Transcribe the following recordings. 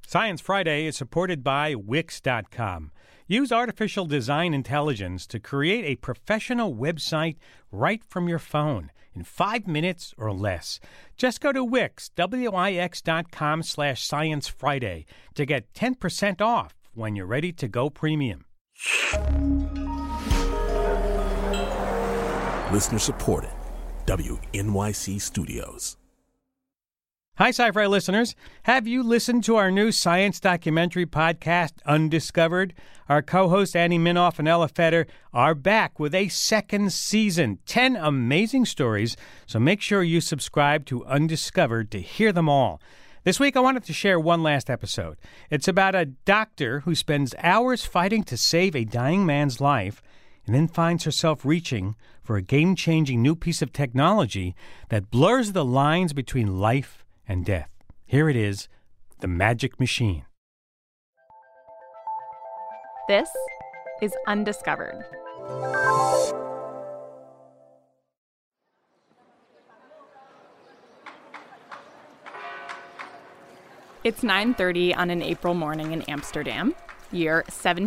Science Friday is supported by Wix.com. Use artificial design intelligence to create a professional website right from your phone in 5 minutes or less. Just go to Wix, Wix.com/Science Friday to get 10% off when you're ready to go premium. Listener supported. WNYC Studios. Hi, Sci-Fi listeners. Have you listened to our new science documentary podcast, Undiscovered? Our co-hosts Annie Minoff and Ella Feder are back with a second season, 10 amazing stories, so make sure you subscribe to Undiscovered to hear them all. This week, I wanted to share one last episode. It's about a doctor who spends hours fighting to save a dying man's life and then finds herself reaching for a game-changing new piece of technology that blurs the lines between life and death. Here it is, the Magic Machine. This is Undiscovered. It's 9:30 on an April morning in Amsterdam, year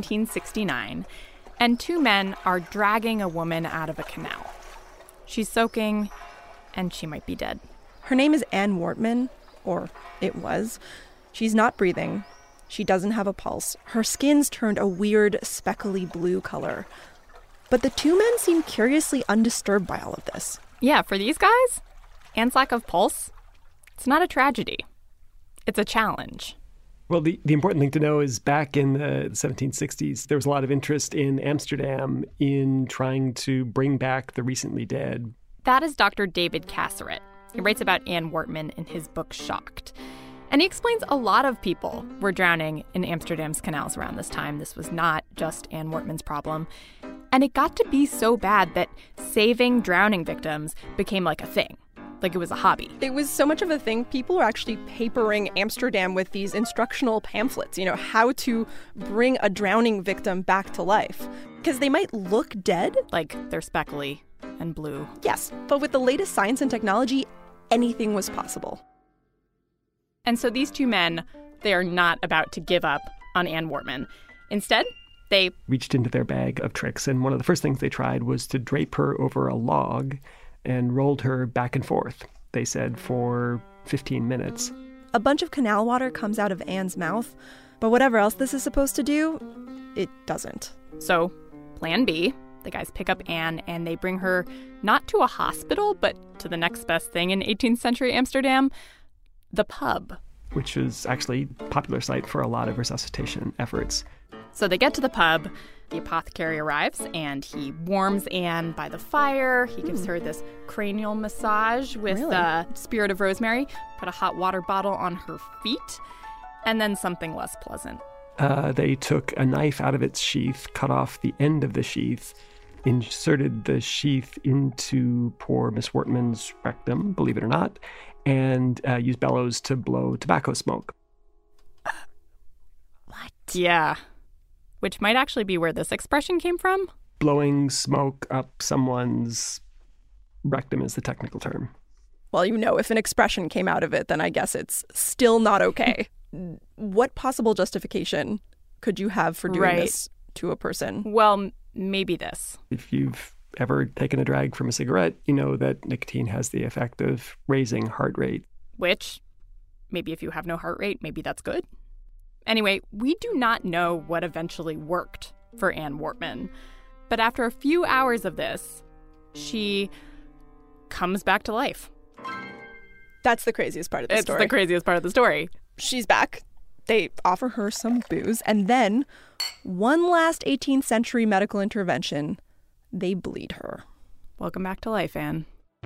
1769, and two men are dragging a woman out of a canal. She's soaking, and she might be dead. Her name is Anne Wortman, or it was. She's not breathing. She doesn't have a pulse. Her skin's turned a weird, speckly blue color. But the two men seem curiously undisturbed by all of this. Yeah, for these guys, Anne's lack of pulse, it's not a tragedy. It's a challenge. Well, the important thing to know is back in the 1760s, there was a lot of interest in Amsterdam in trying to bring back the recently dead. That is Dr. David Casseret. He writes about Anne Wortman in his book Shocked. And he explains a lot of people were drowning in Amsterdam's canals around this time. This was not just Anne Wortman's problem. And it got to be so bad that saving drowning victims became like a thing. Like it was a hobby. It was so much of a thing, people were actually papering Amsterdam with these instructional pamphlets, how to bring a drowning victim back to life. Because they might look dead. Like they're speckly and blue. Yes, but with the latest science and technology, anything was possible. And so these two men, they are not about to give up on Anne Wortman. Instead, they reached into their bag of tricks, and one of the first things they tried was to drape her over a log and rolled her back and forth, they said, for 15 minutes. A bunch of canal water comes out of Anne's mouth, but whatever else this is supposed to do, it doesn't. So, plan B. The guys pick up Anne and they bring her not to a hospital, but to the next best thing in 18th century Amsterdam, the pub. Which is actually a popular site for a lot of resuscitation efforts. So they get to the pub, the apothecary arrives, and he warms Anne by the fire. He gives her this cranial massage with spirit of rosemary, put a hot water bottle on her feet, and then something less pleasant. They took a knife out of its sheath, cut off the end of the sheath, inserted the sheath into poor Miss Wortman's rectum, believe it or not, and used bellows to blow tobacco smoke. What? Yeah. Which might actually be where this expression came from. Blowing smoke up someone's rectum is the technical term. Well, if an expression came out of it, then I guess it's still not okay. What possible justification could you have for doing this to a person? Well, maybe this. If you've ever taken a drag from a cigarette, you know that nicotine has the effect of raising heart rate. Which, maybe if you have no heart rate, maybe that's good. Anyway, we do not know what eventually worked for Anne Wortman. But after a few hours of this, she comes back to life. That's the craziest part of the story. It's the craziest part of the story. She's back. They offer her some booze, and then, one last 18th century medical intervention, they bleed her. Welcome back to life, Anne.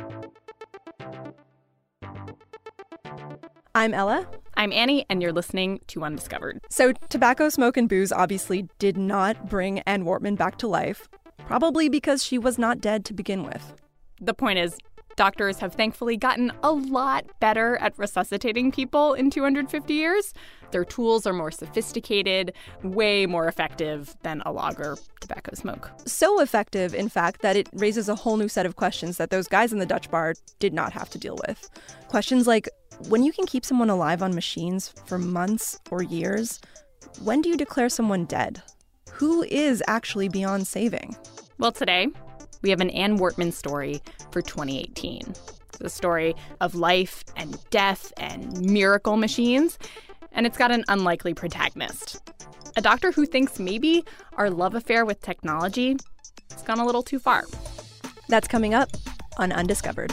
I'm Ella. I'm Annie, and you're listening to Undiscovered. So tobacco, smoke, and booze obviously did not bring Anne Wortman back to life, probably because she was not dead to begin with. The point is, doctors have thankfully gotten a lot better at resuscitating people in 250 years. Their tools are more sophisticated, way more effective than a log or tobacco smoke. So effective, in fact, that it raises a whole new set of questions that those guys in the Dutch bar did not have to deal with. Questions like, When you can keep someone alive on machines for months or years, when do you declare someone dead? Who is actually beyond saving? Well, today, we have an Anne Wortman story for 2018. The story of life and death and miracle machines, and it's got an unlikely protagonist. A doctor who thinks maybe our love affair with technology has gone a little too far. That's coming up on Undiscovered.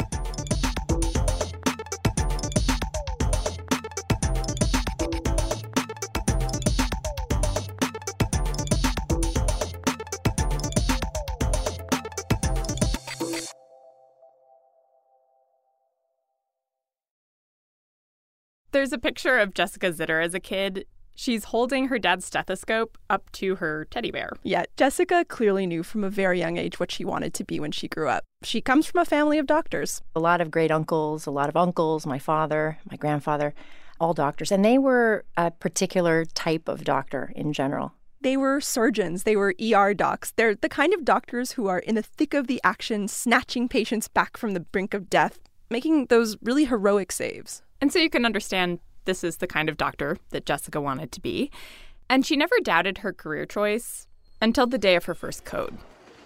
There's a picture of Jessica Zitter as a kid. She's holding her dad's stethoscope up to her teddy bear. Yeah, Jessica clearly knew from a very young age what she wanted to be when she grew up. She comes from a family of doctors. A lot of great uncles, a lot of uncles, my father, my grandfather, all doctors. And they were a particular type of doctor in general. They were surgeons. They were ER docs. They're the kind of doctors who are in the thick of the action, snatching patients back from the brink of death, making those really heroic saves. And so you can understand this is the kind of doctor that Jessica wanted to be. And she never doubted her career choice until the day of her first code.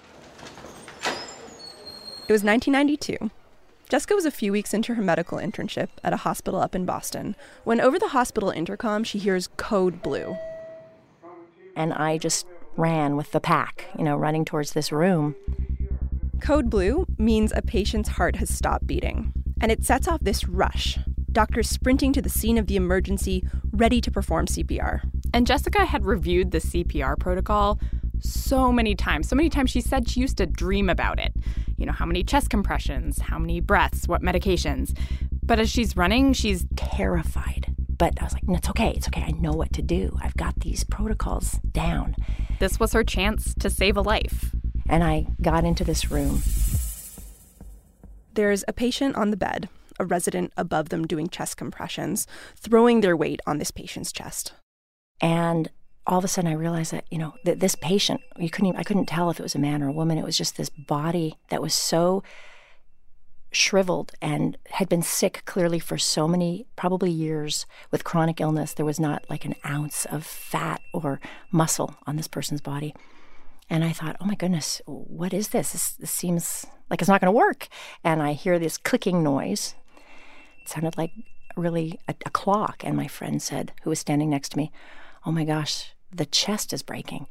It was 1992. Jessica was a few weeks into her medical internship at a hospital up in Boston when over the hospital intercom she hears Code Blue. And I just ran with the pack, running towards this room. Code Blue means a patient's heart has stopped beating, and it sets off this rush. Doctors sprinting to the scene of the emergency, ready to perform CPR. And Jessica had reviewed the CPR protocol so many times. So many times she said she used to dream about it. How many chest compressions, how many breaths, what medications. But as she's running, she's terrified. But I was like, no, it's okay. It's okay. I know what to do. I've got these protocols down. This was her chance to save a life. And I got into this room. There's a patient on the bed, a resident above them doing chest compressions, throwing their weight on this patient's chest. And all of a sudden I realized that, that this patient, I couldn't tell if it was a man or a woman. It was just this body that was so shriveled and had been sick clearly for so many, probably years with chronic illness. There was not like an ounce of fat or muscle on this person's body. And I thought, oh my goodness, what is this? This seems like it's not going to work. And I hear this clicking noise. It sounded like really a clock. And my friend said, who was standing next to me, oh my gosh, the chest is breaking.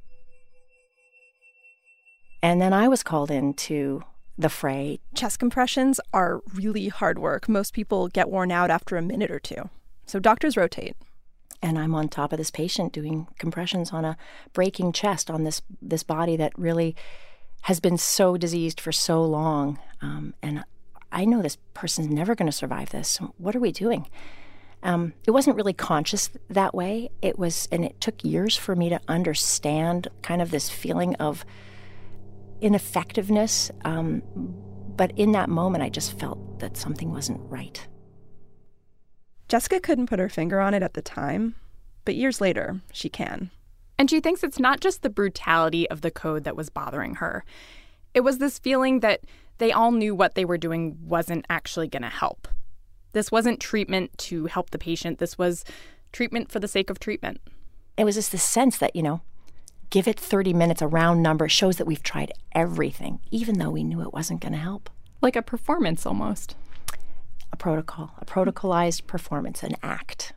And then I was called into the fray. Chest compressions are really hard work. Most people get worn out after a minute or two. So doctors rotate. And I'm on top of this patient doing compressions on a breaking chest on this body that really has been so diseased for so long. And I know this person's never going to survive this. What are we doing? It wasn't really conscious that way. And it took years for me to understand kind of this feeling of ineffectiveness. But in that moment, I just felt that something wasn't right. Jessica couldn't put her finger on it at the time, but years later, she can. And she thinks it's not just the brutality of the code that was bothering her. It was this feeling that they all knew what they were doing wasn't actually going to help. This wasn't treatment to help the patient. This was treatment for the sake of treatment. It was just this sense that, give it 30 minutes, a round number, shows that we've tried everything, even though we knew it wasn't going to help. Like a performance almost. A protocol, a protocolized performance, an act.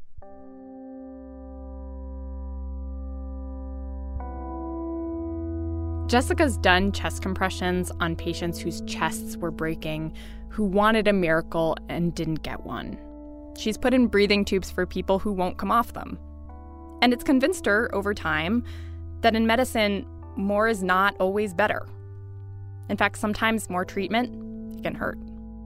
Jessica's done chest compressions on patients whose chests were breaking, who wanted a miracle and didn't get one. She's put in breathing tubes for people who won't come off them. And it's convinced her over time that in medicine, more is not always better. In fact, sometimes more treatment can hurt.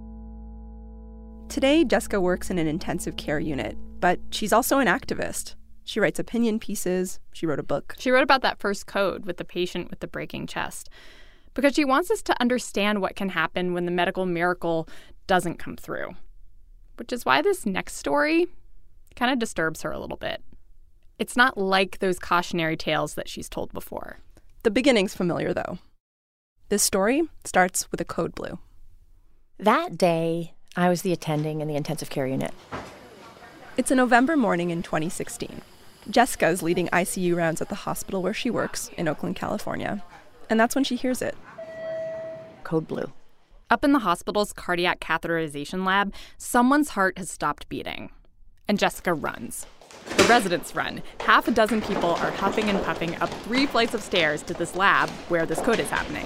Today, Jessica works in an intensive care unit, but she's also an activist. She writes opinion pieces. She wrote a book. She wrote about that first code with the patient with the breaking chest because she wants us to understand what can happen when the medical miracle doesn't come through, which is why this next story kind of disturbs her a little bit. It's not like those cautionary tales that she's told before. The beginning's familiar, though. This story starts with a code blue. That day, I was the attending in the intensive care unit. It's a November morning in 2016. Jessica is leading ICU rounds at the hospital where she works in Oakland, California. And that's when she hears it. Code blue. Up in the hospital's cardiac catheterization lab, someone's heart has stopped beating. And Jessica runs. The residents run. Half a dozen people are huffing and puffing up 3 flights of stairs to this lab where this code is happening.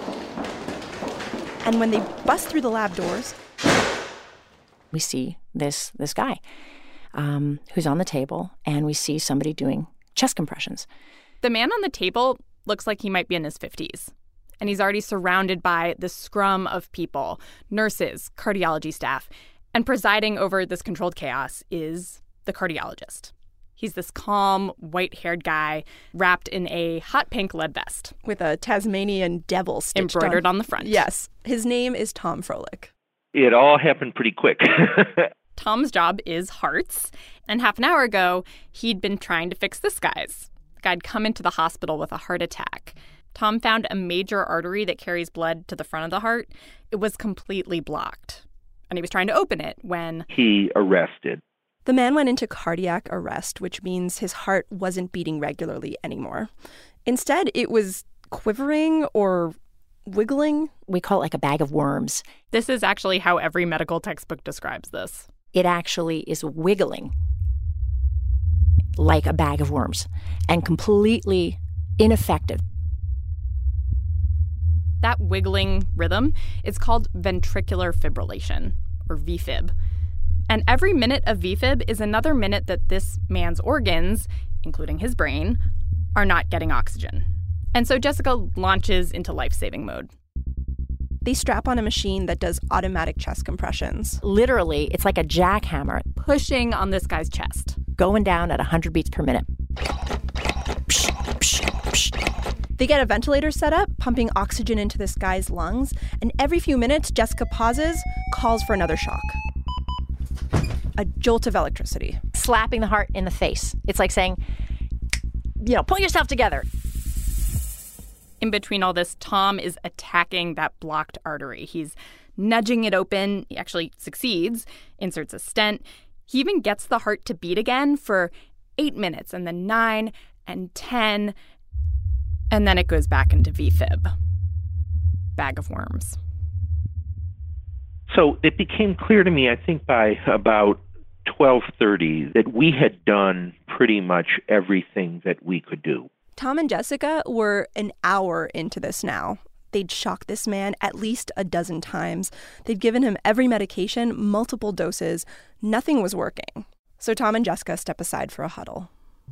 And when they bust through the lab doors, we see this guy who's on the table, and we see somebody doing chest compressions. The man on the table looks like he might be in his 50s. And he's already surrounded by this scrum of people, nurses, cardiology staff. And presiding over this controlled chaos is the cardiologist. He's this calm, white-haired guy wrapped in a hot pink lead vest. With a Tasmanian devil stitched embroidered on the front. Yes. His name is Tom Froelich. It all happened pretty quick. Tom's job is hearts. And half an hour ago, he'd been trying to fix this guy's. The guy'd come into the hospital with a heart attack. Tom found a major artery that carries blood to the front of the heart. It was completely blocked. And he was trying to open it when he arrested. The man went into cardiac arrest, which means his heart wasn't beating regularly anymore. Instead, it was quivering or wiggling. We call it like a bag of worms. This is actually how every medical textbook describes this. It actually is wiggling like a bag of worms and completely ineffective. That wiggling rhythm is called ventricular fibrillation, or VFib. And every minute of VFib is another minute that this man's organs, including his brain, are not getting oxygen. And so Jessica launches into life-saving mode. They strap on a machine that does automatic chest compressions. Literally, it's like a jackhammer. Pushing on this guy's chest. Going down at 100 beats per minute. They get a ventilator set up, pumping oxygen into this guy's lungs, and every few minutes, Jessica pauses, calls for another shock. A jolt of electricity. Slapping the heart in the face. It's like saying, pull yourself together. In between all this, Tom is attacking that blocked artery. He's nudging it open. He actually succeeds, inserts a stent. He even gets the heart to beat again for 8 minutes, and then 9 and 10. And then it goes back into VFib. Bag of worms. So it became clear to me, I think by about 12:30, that we had done pretty much everything that we could do. Tom and Jessica were an hour into this now. They'd shocked this man at least a dozen times. They'd given him every medication, multiple doses. Nothing was working. So Tom and Jessica step aside for a huddle.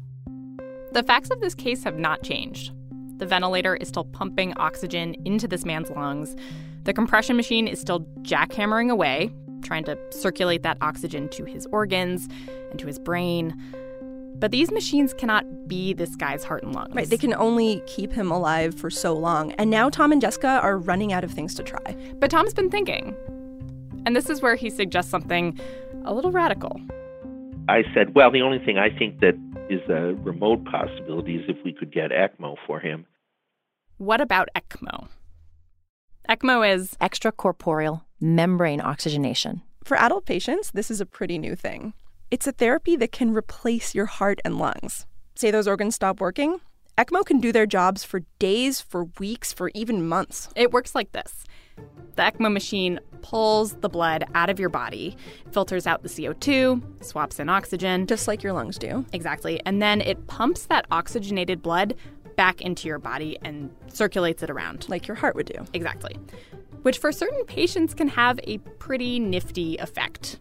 The facts of this case have not changed. The ventilator is still pumping oxygen into this man's lungs. The compression machine is still jackhammering away, trying to circulate that oxygen to his organs and to his brain. But these machines cannot be this guy's heart and lungs. Right, they can only keep him alive for so long. And now Tom and Jessica are running out of things to try. But Tom's been thinking. And this is where he suggests something a little radical. I said, well, the only thing I think that is a remote possibility is if we could get ECMO for him. What about ECMO? ECMO is extracorporeal membrane oxygenation. For adult patients, this is a pretty new thing. It's a therapy that can replace your heart and lungs. Say those organs stop working, ECMO can do their jobs for days, for weeks, for even months. It works like this. The ECMO machine pulls the blood out of your body, filters out the CO2, swaps in oxygen. Just like your lungs do. Exactly. And then it pumps that oxygenated blood back into your body and circulates it around. Like your heart would do. Exactly. Which for certain patients can have a pretty nifty effect.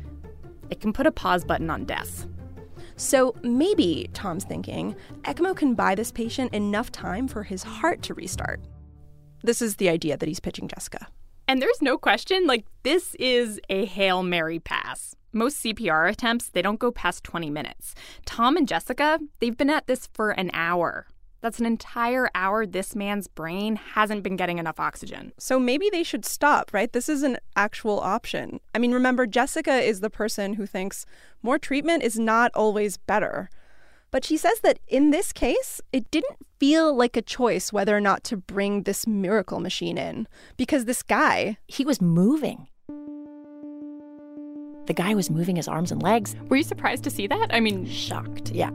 It can put a pause button on death. So maybe, Tom's thinking, ECMO can buy this patient enough time for his heart to restart. This is the idea that he's pitching Jessica. And there's no question, this is a Hail Mary pass. Most CPR attempts, they don't go past 20 minutes. Tom and Jessica, they've been at this for an hour. That's an entire hour this man's brain hasn't been getting enough oxygen. So maybe they should stop, right? This is an actual option. I mean, remember, Jessica is the person who thinks more treatment is not always better. But she says that in this case, it didn't feel like a choice whether or not to bring this miracle machine in. Because this guy, he was moving. The guy was moving his arms and legs. Were you surprised to see that? I mean, Shocked, yeah.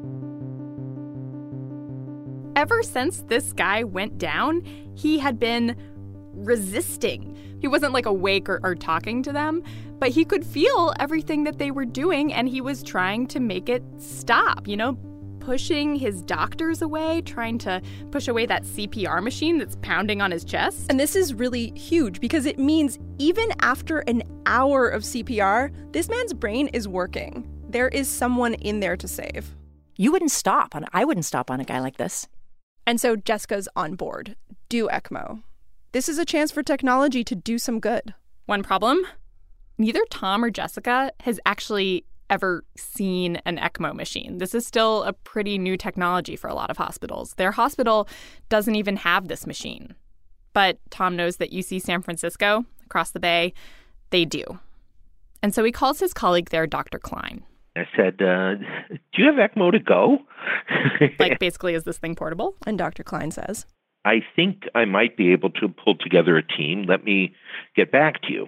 Ever since this guy went down, he had been resisting. He wasn't like awake or talking to them, but he could feel everything that they were doing, and he was trying to make it stop, pushing his doctors away, trying to push away that CPR machine that's pounding on his chest. And this is really huge because it means even after an hour of CPR, this man's brain is working. There is someone in there to save. I wouldn't stop on a guy like this. And so Jessica's on board. Do ECMO. This is a chance for technology to do some good. One problem, neither Tom or Jessica has actually ever seen an ECMO machine. This is still a pretty new technology for a lot of hospitals. Their hospital doesn't even have this machine. But Tom knows that UC San Francisco, across the bay, they do. And so he calls his colleague there, Dr. Klein. I said, do you have ECMO to go? Like, basically, is this thing portable? And Dr. Klein says, I think I might be able to pull together a team. Let me get back to you.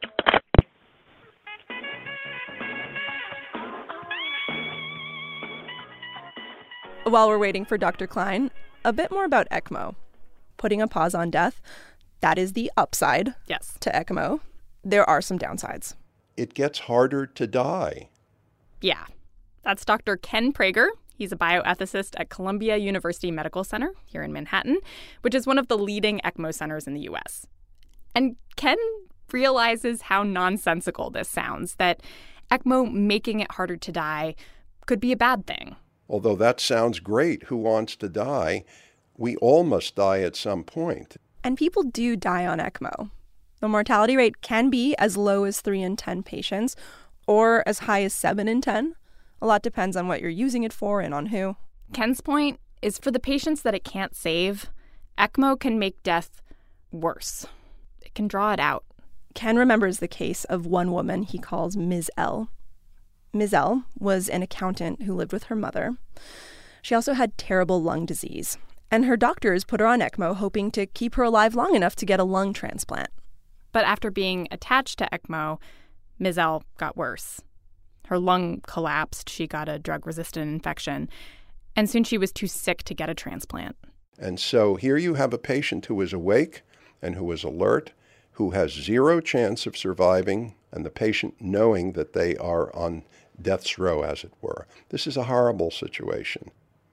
While we're waiting for Dr. Klein, a bit more about ECMO. Putting a pause on death, that is the upside to ECMO. There are some downsides. It gets harder to die. Yeah. That's Dr. Ken Prager. He's a bioethicist at Columbia University Medical Center here in Manhattan, which is one of the leading ECMO centers in the U.S. And Ken realizes how nonsensical this sounds, that ECMO making it harder to die could be a bad thing. Although that sounds great, who wants to die? We all must die at some point. And people do die on ECMO. The mortality rate can be as low as 3 in 10 patients or as high as 7 in 10. A lot depends on what you're using it for and on who. Ken's point is for the patients that it can't save, ECMO can make death worse. It can draw it out. Ken remembers the case of one woman he calls Ms. L. Ms. L was an accountant who lived with her mother. She also had terrible lung disease, and her doctors put her on ECMO hoping to keep her alive long enough to get a lung transplant. But after being attached to ECMO, Ms. L got worse. Her lung collapsed, she got a drug-resistant infection, and soon she was too sick to get a transplant. And so here you have a patient who is awake and who is alert, who has zero chance of surviving, and the patient knowing that they are on death's row, as it were. This is a horrible situation.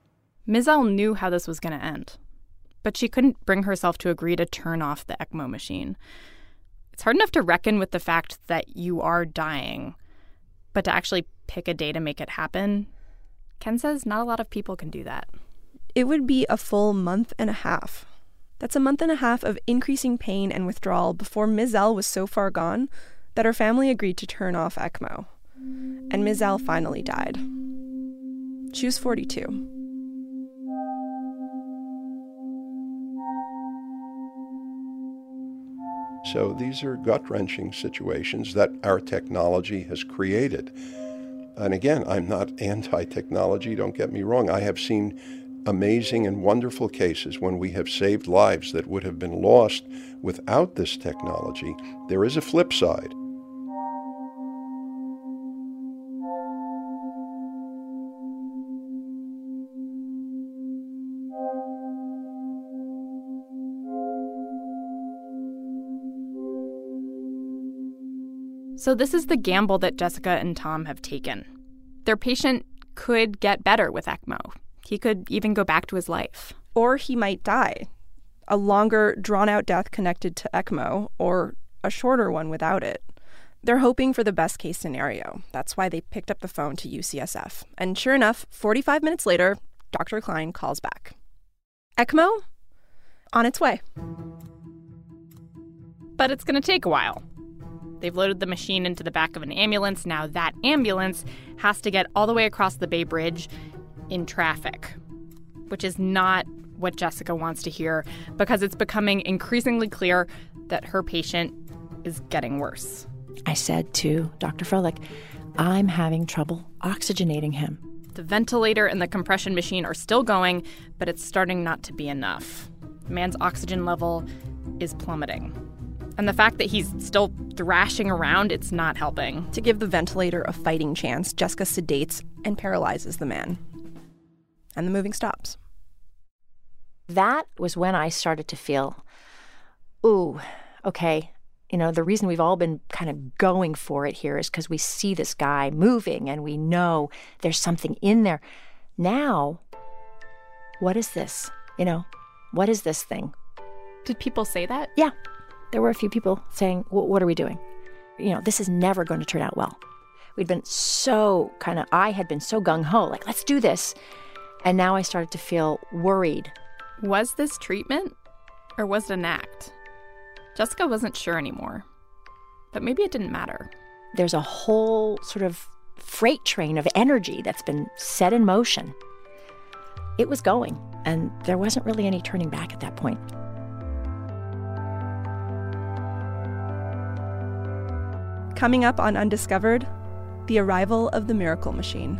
Ms. L knew how this was going to end, but she couldn't bring herself to agree to turn off the ECMO machine. It's hard enough to reckon with the fact that you are dying, but to actually pick a day to make it happen, Ken says not a lot of people can do that. It would be a full month and a half. That's a month and a half of increasing pain and withdrawal before Ms. L was so far gone that her family agreed to turn off ECMO. And Ms. L finally died. She was 42. So these are gut-wrenching situations that our technology has created. And again, I'm not anti-technology, don't get me wrong. I have seen amazing and wonderful cases when we have saved lives that would have been lost without this technology. There is a flip side. So this is the gamble that Jessica and Tom have taken. Their patient could get better with ECMO. He could even go back to his life. Or he might die. A longer, drawn-out death connected to ECMO, or a shorter one without it. They're hoping for the best-case scenario. That's why they picked up the phone to UCSF. And sure enough, 45 minutes later, Dr. Klein calls back. ECMO? On its way. But it's going to take a while. They've loaded the machine into the back of an ambulance. Now that ambulance has to get all the way across the Bay Bridge in traffic, which is not what Jessica wants to hear because it's becoming increasingly clear that her patient is getting worse. I said to Dr. Froelich, I'm having trouble oxygenating him. The ventilator and the compression machine are still going, but it's starting not to be enough. The man's oxygen level is plummeting. And the fact that he's still thrashing around, it's not helping. To give the ventilator a fighting chance, Jessica sedates and paralyzes the man. And the moving stops. That was when I started to feel, ooh, okay, the reason we've all been kind of going for it here is because we see this guy moving and we know there's something in there. Now, what is this? What is this thing? Did people say that? Yeah. There were a few people saying, what are we doing? This is never going to turn out well. We'd been I had been so gung-ho, like, let's do this. And now I started to feel worried. Was this treatment or was it an act? Jessica wasn't sure anymore, but maybe it didn't matter. There's a whole sort of freight train of energy that's been set in motion. It was going, and there wasn't really any turning back at that point. Coming up on Undiscovered, the arrival of the miracle machine.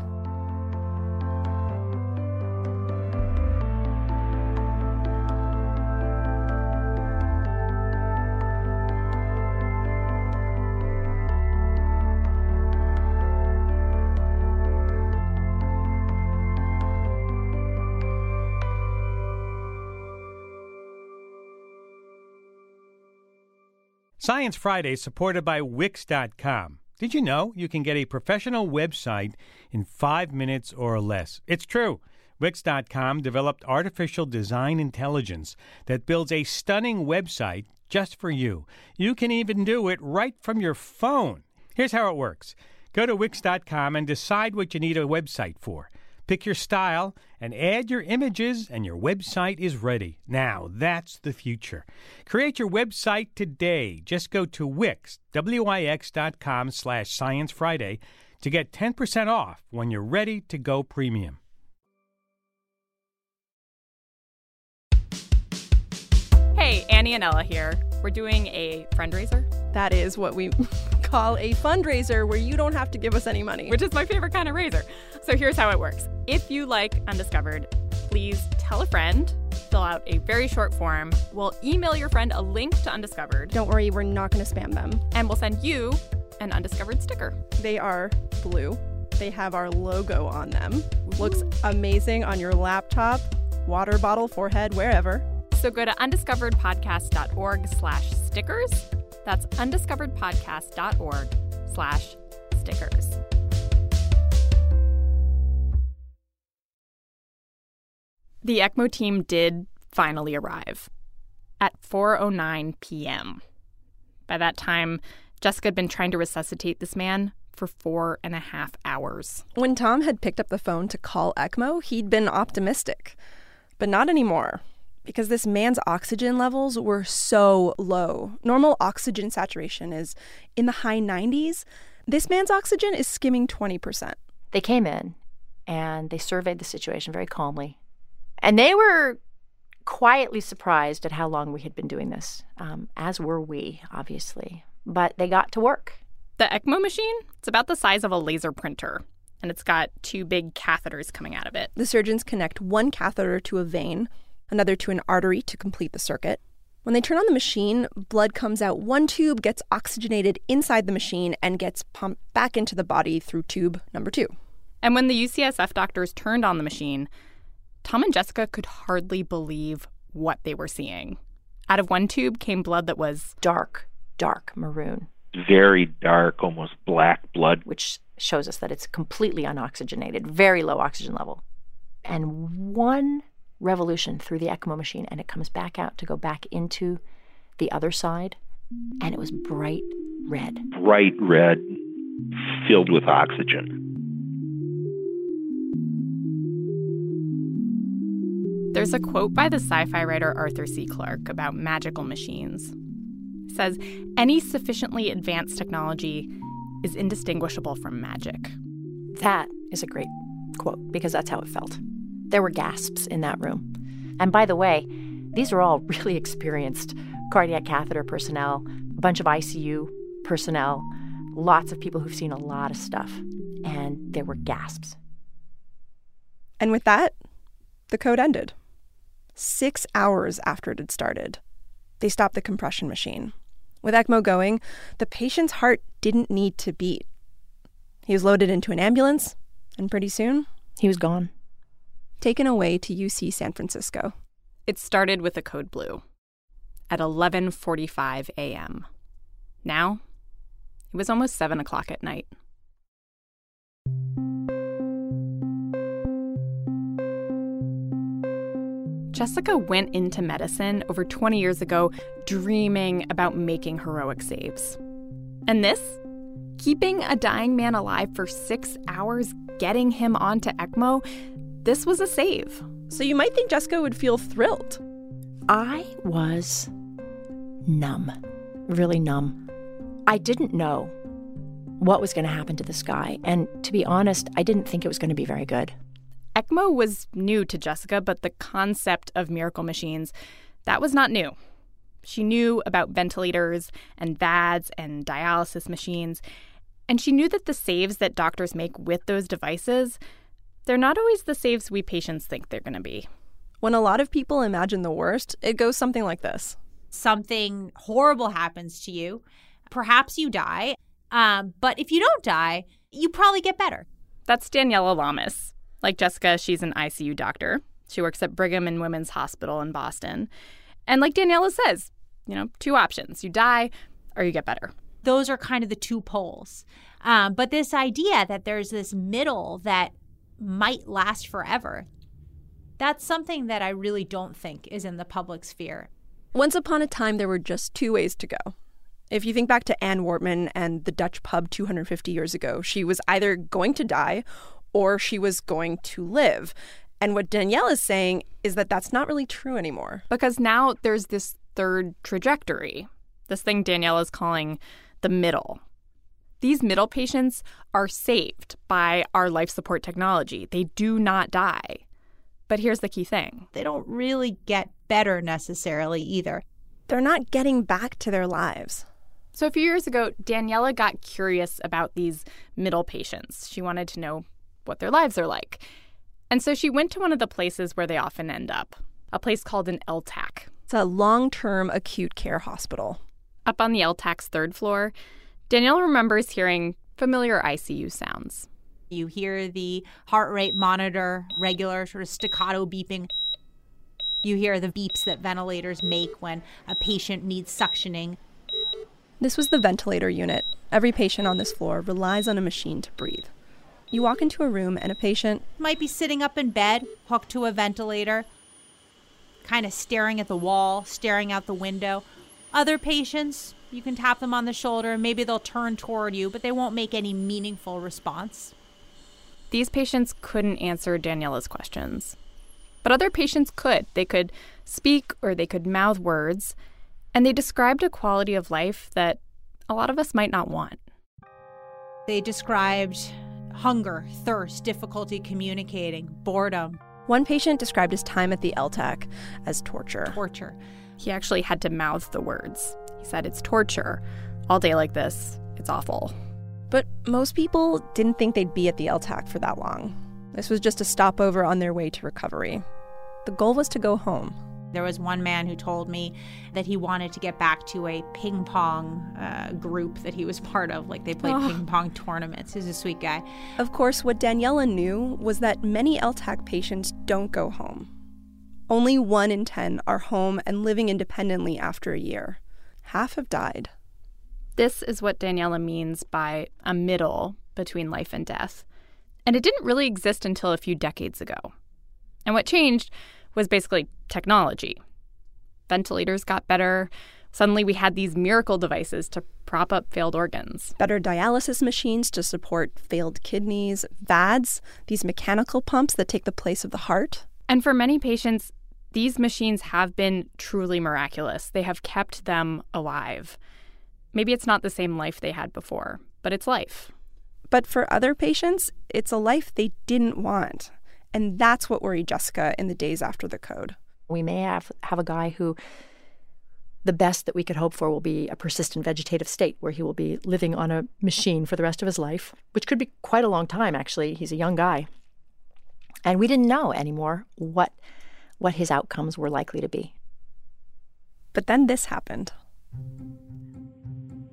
Science Friday is supported by Wix.com. Did you know you can get a professional website in 5 minutes or less? It's true. Wix.com developed artificial design intelligence that builds a stunning website just for you. You can even do it right from your phone. Here's how it works. Go to Wix.com and decide what you need a website for. Pick your style and add your images, and your website is ready. Now, that's the future. Create your website today. Just go to Wix, Wix.com/Science Friday to get 10% off when you're ready to go premium. Hey, Annie and Ella here. We're doing a fundraiser. That is what we call a fundraiser, where you don't have to give us any money. Which is my favorite kind of raiser. So here's how it works. If you like Undiscovered, please tell a friend, fill out a very short form. We'll email your friend a link to Undiscovered. Don't worry, we're not going to spam them. And we'll send you an Undiscovered sticker. They are blue. They have our logo on them. Looks amazing on your laptop, water bottle, forehead, wherever. So go to undiscoveredpodcast.org/stickers. That's undiscoveredpodcast.org/stickers. The ECMO team did finally arrive at 4:09 p.m. By that time, Jessica had been trying to resuscitate this man for 4.5 hours. When Tom had picked up the phone to call ECMO, he'd been optimistic. But not anymore, because this man's oxygen levels were so low. Normal oxygen saturation is in the high 90s. This man's oxygen is skimming 20%. They came in and they surveyed the situation very calmly. And they were quietly surprised at how long we had been doing this, as were we, obviously. But they got to work. The ECMO machine, it's about the size of a laser printer, and it's got 2 big catheters coming out of it. The surgeons connect one catheter to a vein, another to an artery to complete the circuit. When they turn on the machine, blood comes out one tube, gets oxygenated inside the machine, and gets pumped back into the body through tube number 2. And when the UCSF doctors turned on the machine, Tom and Jessica could hardly believe what they were seeing. Out of one tube came blood that was dark maroon. Very dark, almost black blood. Which shows us that it's completely unoxygenated, very low oxygen level. And one revolution through the ECMO machine, and it comes back out to go back into the other side, and it was bright red. Bright red, filled with oxygen. There's a quote by the sci-fi writer Arthur C. Clarke about magical machines. It says, "Any sufficiently advanced technology is indistinguishable from magic." That is a great quote, because that's how it felt. There were gasps in that room. And by the way, these are all really experienced cardiac catheter personnel, a bunch of ICU personnel, lots of people who've seen a lot of stuff. And there were gasps. And with that, the code ended. 6 hours after it had started, they stopped the compression machine. With ECMO going, the patient's heart didn't need to beat. He was loaded into an ambulance, and pretty soon, he was gone. Taken away to UC San Francisco. It started with a code blue at 11:45 a.m. Now, it was almost 7 o'clock at night. Jessica went into medicine over 20 years ago dreaming about making heroic saves. And this? Keeping a dying man alive for 6 hours, getting him onto ECMO, this was a save. So you might think Jessica would feel thrilled. I was numb, really numb. I didn't know what was going to happen to this guy. And to be honest, I didn't think it was going to be very good. ECMO was new to Jessica, but the concept of miracle machines, that was not new. She knew about ventilators and VADs and dialysis machines, and she knew that the saves that doctors make with those devices, they're not always the saves we patients think they're going to be. When a lot of people imagine the worst, it goes something like this. Something horrible happens to you. Perhaps you die, but if you don't die, you probably get better. That's Daniela Lamas. Like Jessica, she's an ICU doctor. She works at Brigham and Women's Hospital in Boston. And like Daniela says, 2 options. You die or you get better. Those are kind of the 2 poles. But this idea that there's this middle that might last forever, that's something that I really don't think is in the public sphere. Once upon a time, there were just 2 ways to go. If you think back to Anne Wortman and the Dutch pub 250 years ago, she was either going to die or she was going to live. And what Danielle is saying is that that's not really true anymore. Because now there's this third trajectory, this thing Danielle is calling the middle. These middle patients are saved by our life support technology. They do not die. But here's the key thing. They don't really get better necessarily either. They're not getting back to their lives. So a few years ago, Daniela got curious about these middle patients. She wanted to know what their lives are like. And so she went to one of the places where they often end up, a place called an LTAC. It's a long-term acute care hospital. Up on the LTAC's 3rd floor, Danielle remembers hearing familiar ICU sounds. You hear the heart rate monitor, regular sort of staccato beeping. You hear the beeps that ventilators make when a patient needs suctioning. This was the ventilator unit. Every patient on this floor relies on a machine to breathe. You walk into a room and a patient might be sitting up in bed, hooked to a ventilator, kind of staring at the wall, staring out the window. Other patients, you can tap them on the shoulder and maybe they'll turn toward you, but they won't make any meaningful response. These patients couldn't answer Daniela's questions. But other patients could. They could speak or they could mouth words, and they described a quality of life that a lot of us might not want. They described hunger, thirst, difficulty communicating, boredom. One patient described his time at the LTAC as torture. Torture. He actually had to mouth the words. He said, "It's torture. All day like this. It's awful." But most people didn't think they'd be at the LTAC for that long. This was just a stopover on their way to recovery. The goal was to go home. There was one man who told me that he wanted to get back to a ping pong group that he was part of. Like they played ping pong tournaments. He's a sweet guy. Of course, what Daniela knew was that many LTAC patients don't go home. Only 1 in 10 are home and living independently after a year. Half have died. This is what Daniela means by a middle between life and death. And it didn't really exist until a few decades ago. And what changed was basically technology. Ventilators got better. Suddenly we had these miracle devices to prop up failed organs. Better dialysis machines to support failed kidneys, VADs, these mechanical pumps that take the place of the heart. And for many patients, these machines have been truly miraculous. They have kept them alive. Maybe it's not the same life they had before, but it's life. But for other patients, it's a life they didn't want. And that's what worried Jessica in the days after the code. We may have a guy who the best that we could hope for will be a persistent vegetative state where he will be living on a machine for the rest of his life, which could be quite a long time, actually. He's a young guy. And we didn't know anymore what his outcomes were likely to be. But then this happened.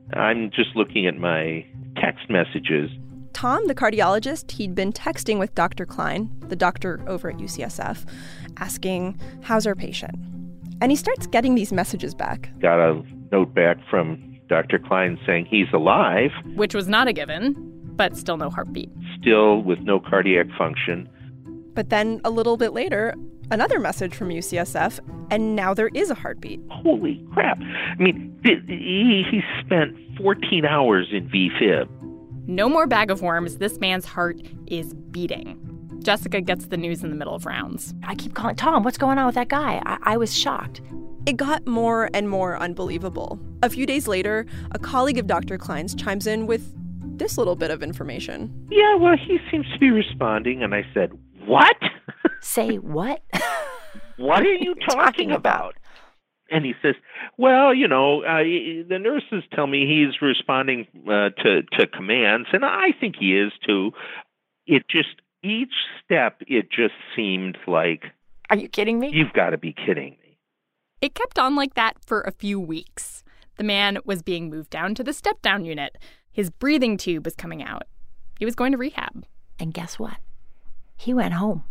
I'm just looking at my text messages. Tom, the cardiologist, he'd been texting with Dr. Klein, the doctor over at UCSF, asking, how's our patient? And he starts getting these messages back. Got a note back from Dr. Klein saying he's alive. Which was not a given, but still no heartbeat. Still with no cardiac function. But then a little bit later, another message from UCSF, and now there is a heartbeat. Holy crap. I mean, he spent 14 hours in VFib. No more bag of worms. This man's heart is beating. Jessica gets the news in the middle of rounds. I keep calling, Tom, what's going on with that guy? I was shocked. It got more and more unbelievable. A few days later, a colleague of Dr. Klein's chimes in with this little bit of information. Yeah, well, he seems to be responding. And I said, what? Say what? What are you talking about? And he says, well, the nurses tell me he's responding to commands, and I think he is too. Each step, it just seemed like... Are you kidding me? You've got to be kidding me. It kept on like that for a few weeks. The man was being moved down to the step-down unit. His breathing tube was coming out. He was going to rehab. And guess what? He went home.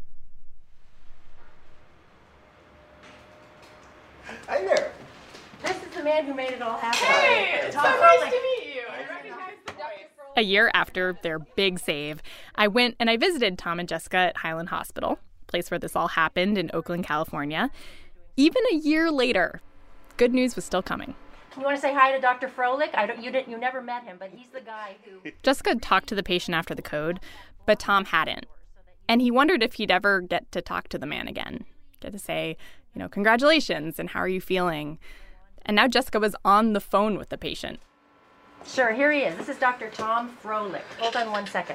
Hi there. This is the man who made it all happen. Hey, it's so nice to meet you. I recognize the voice. A year after their big save, I went and I visited Tom and Jessica at Highland Hospital, place where this all happened in Oakland, California. Even a year later, good news was still coming. You want to say hi to Dr. Froelich? You never met him, but he's the guy who... Jessica talked to the patient after the code, but Tom hadn't. And he wondered if he'd ever get to talk to the man again. Get to say, congratulations, and how are you feeling? And now Jessica was on the phone with the patient. Sure, here he is. This is Dr. Tom Froelich. Hold on 1 second.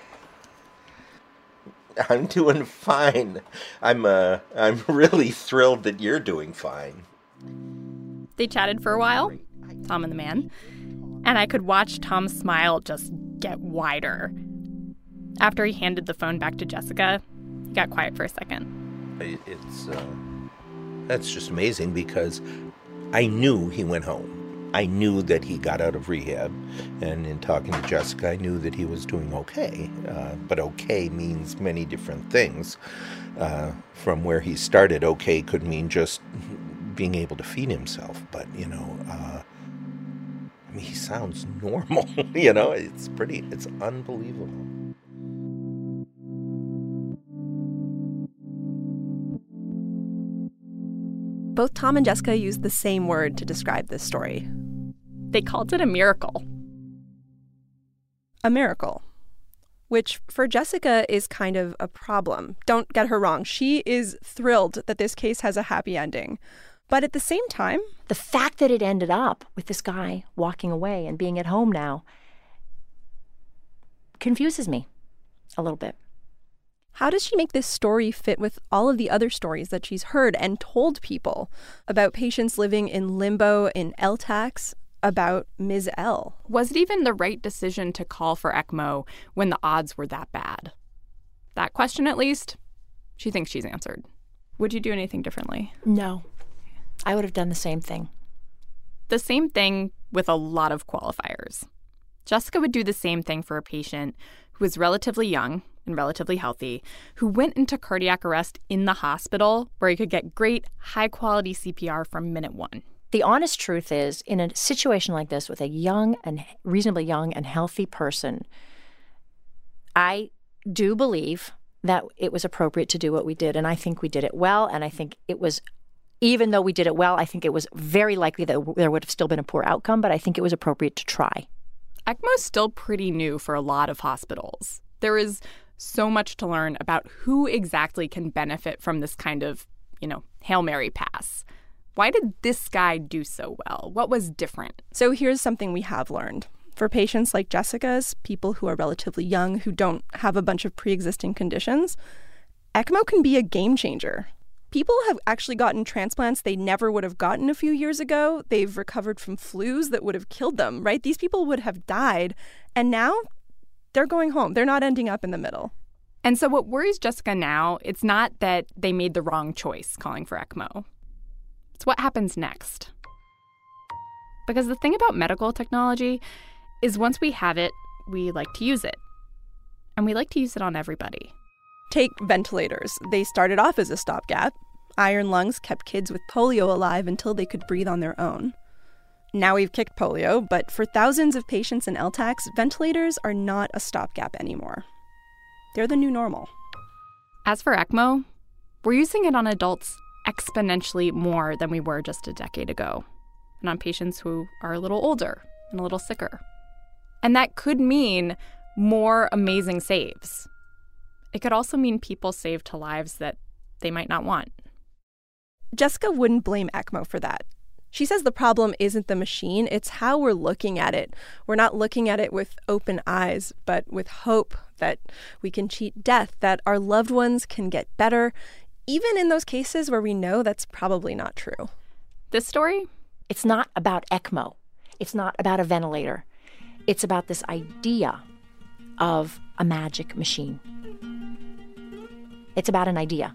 I'm doing fine. I'm really thrilled that you're doing fine. They chatted for a while, Tom and the man, and I could watch Tom's smile just get wider. After he handed the phone back to Jessica, he got quiet for a second. That's just amazing because I knew he went home. I knew that he got out of rehab, and in talking to Jessica, I knew that he was doing okay. But okay means many different things. From where he started, okay could mean just being able to feed himself. But, he sounds normal, it's unbelievable. Both Tom and Jessica used the same word to describe this story. They called it a miracle. A miracle. Which, for Jessica, is kind of a problem. Don't get her wrong. She is thrilled that this case has a happy ending. But at the same time... The fact that it ended up with this guy walking away and being at home now confuses me a little bit. How does she make this story fit with all of the other stories that she's heard and told people about patients living in limbo in LTACs, about Ms. L? Was it even the right decision to call for ECMO when the odds were that bad? That question, at least, she thinks she's answered. Would you do anything differently? No. I would have done the same thing. The same thing with a lot of qualifiers. Jessica would do the same thing for a patient who was relatively young and relatively healthy, who went into cardiac arrest in the hospital where he could get great, high-quality CPR from minute one. The honest truth is, in a situation like this with a young and reasonably young and healthy person, I do believe that it was appropriate to do what we did, and I think we did it well, and I think it was, even though we did it well, I think it was very likely that there would have still been a poor outcome, but I think it was appropriate to try. ECMO's still pretty new for a lot of hospitals. There is so much to learn about who exactly can benefit from this kind of, Hail Mary pass. Why did this guy do so well? What was different? So here's something we have learned. For patients like Jessica's, people who are relatively young, who don't have a bunch of pre-existing conditions, ECMO can be a game changer. People have actually gotten transplants they never would have gotten a few years ago. They've recovered from flus that would have killed them, right? These people would have died, and now they're going home. They're not ending up in the middle. And so what worries Jessica now, it's not that they made the wrong choice calling for ECMO. It's what happens next. Because the thing about medical technology is once we have it, we like to use it. And we like to use it on everybody. Take ventilators. They started off as a stopgap. Iron lungs kept kids with polio alive until they could breathe on their own. Now we've kicked polio, but for thousands of patients in LTACs, ventilators are not a stopgap anymore. They're the new normal. As for ECMO, we're using it on adults exponentially more than we were just a decade ago, and on patients who are a little older and a little sicker. And that could mean more amazing saves. It could also mean people saved to lives that they might not want. Jessica wouldn't blame ECMO for that. She says the problem isn't the machine, it's how we're looking at it. We're not looking at it with open eyes, but with hope that we can cheat death, that our loved ones can get better, even in those cases where we know that's probably not true. This story? It's not about ECMO. It's not about a ventilator. It's about this idea of a magic machine. It's about an idea.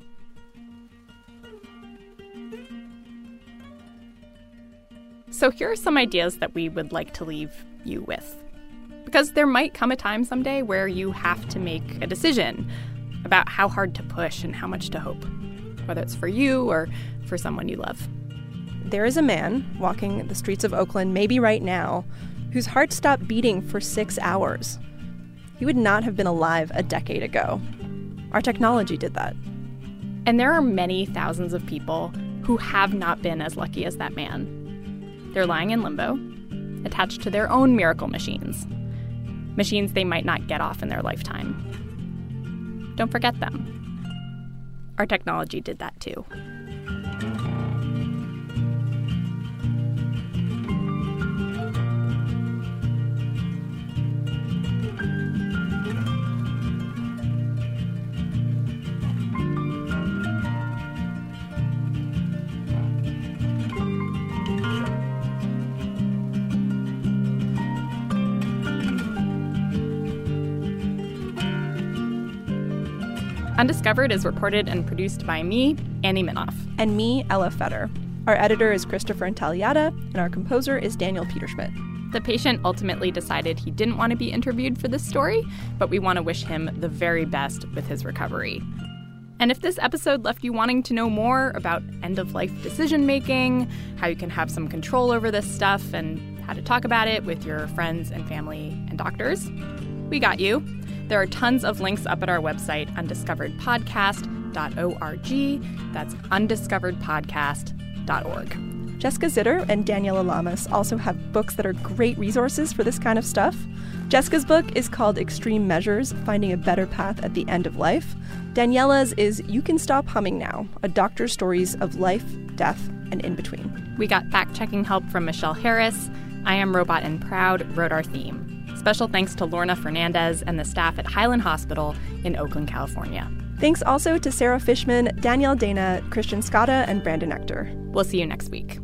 So here are some ideas that we would like to leave you with. Because there might come a time someday where you have to make a decision about how hard to push and how much to hope, whether it's for you or for someone you love. There is a man walking the streets of Oakland, maybe right now, whose heart stopped beating for 6 hours. He would not have been alive a decade ago. Our technology did that. And there are many thousands of people who have not been as lucky as that man. They're lying in limbo, attached to their own miracle machines. Machines they might not get off in their lifetime. Don't forget them. Our technology did that too. Undiscovered is reported and produced by me, Annie Minoff. And me, Ella Feder. Our editor is Christopher Intagliata, and our composer is Daniel Peterschmidt. The patient ultimately decided he didn't want to be interviewed for this story, but we want to wish him the very best with his recovery. And if this episode left you wanting to know more about end-of-life decision-making, how you can have some control over this stuff, and how to talk about it with your friends and family and doctors, we got you. There are tons of links up at our website, undiscoveredpodcast.org. That's undiscoveredpodcast.org. Jessica Zitter and Daniela Lamas also have books that are great resources for this kind of stuff. Jessica's book is called Extreme Measures, Finding a Better Path at the End of Life. Daniela's is You Can Stop Humming Now, a doctor's stories of life, death, and in between. We got fact-checking help from Michelle Harris. I Am Robot and Proud wrote our theme. Special thanks to Lorna Fernandez and the staff at Highland Hospital in Oakland, California. Thanks also to Sarah Fishman, Danielle Dana, Christian Scotta, and Brandon Ector. We'll see you next week.